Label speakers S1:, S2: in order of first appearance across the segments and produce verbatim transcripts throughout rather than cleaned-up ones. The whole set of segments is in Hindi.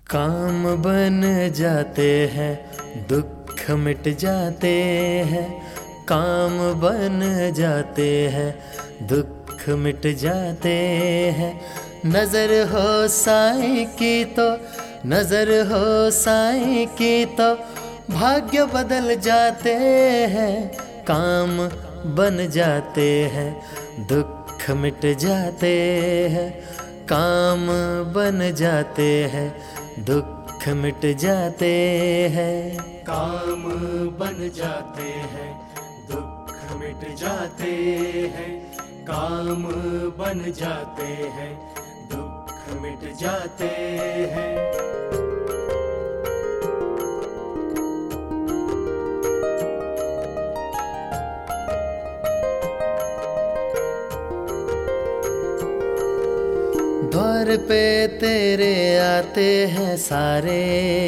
S1: काम बन जाते हैं, दुख मिट जाते हैं। काम बन जाते हैं, दुख मिट जाते हैं। नजर हो साईं की तो, नजर हो साईं की तो भाग्य बदल जाते हैं। काम बन जाते हैं, दुख मिट जाते हैं। काम बन जाते हैं, दुख मिट जाते हैं।
S2: काम बन जाते हैं, दुख मिट जाते हैं। काम बन जाते हैं, दुख मिट जाते हैं।
S1: द्वार पे तेरे आते हैं सारे,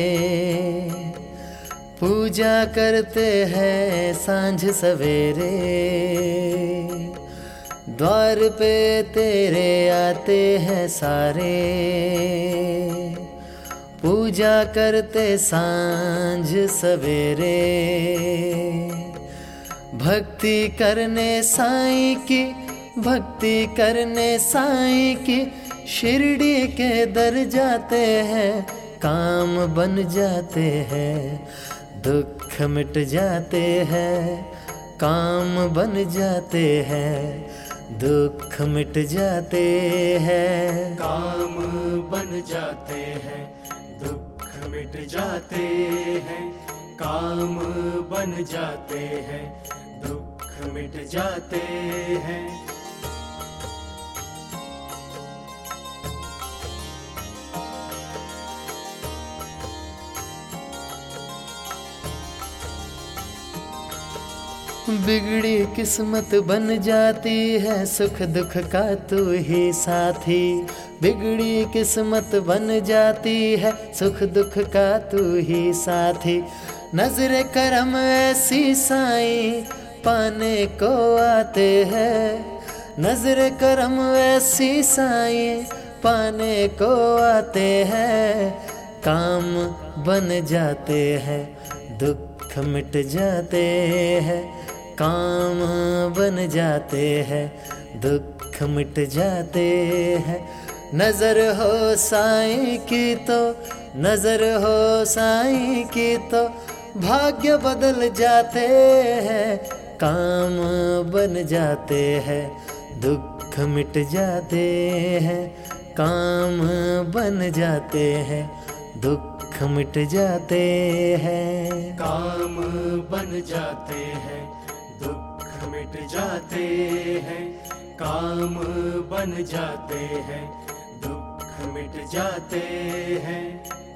S1: पूजा करते हैं सांझ सवेरे। द्वार पे तेरे आते हैं सारे, पूजा करते सांझ सवेरे। भक्ति करने साईं की, भक्ति करने साईं की शिरडी के दर जाते हैं। काम बन जाते हैं, दुख मिट जाते हैं। काम बन जाते हैं, दुख मिट जाते हैं।
S2: काम बन जाते हैं, दुख मिट जाते हैं। काम बन जाते हैं, दुख मिट जाते हैं।
S1: बिगड़ी किस्मत बन जाती है, सुख दुख का तू ही साथी। बिगड़ी किस्मत बन जाती है, सुख दुख का तू ही साथी। नजर करम ऐसी साईं पाने को आते हैं। नजर करम ऐसी साईं पाने को आते हैं। काम बन जाते हैं, दुख मिट जाते हैं। काम बन जाते हैं, दुख मिट जाते हैं। नजर हो साईं की तो, नजर हो साईं की तो भाग्य बदल जाते हैं। काम बन जाते हैं, दुख मिट जाते हैं। काम बन जाते हैं, दुख मिट जाते हैं।
S2: काम बन जाते हैं, दुख मिट जाते हैं। काम बन जाते हैं, दुख मिट जाते हैं।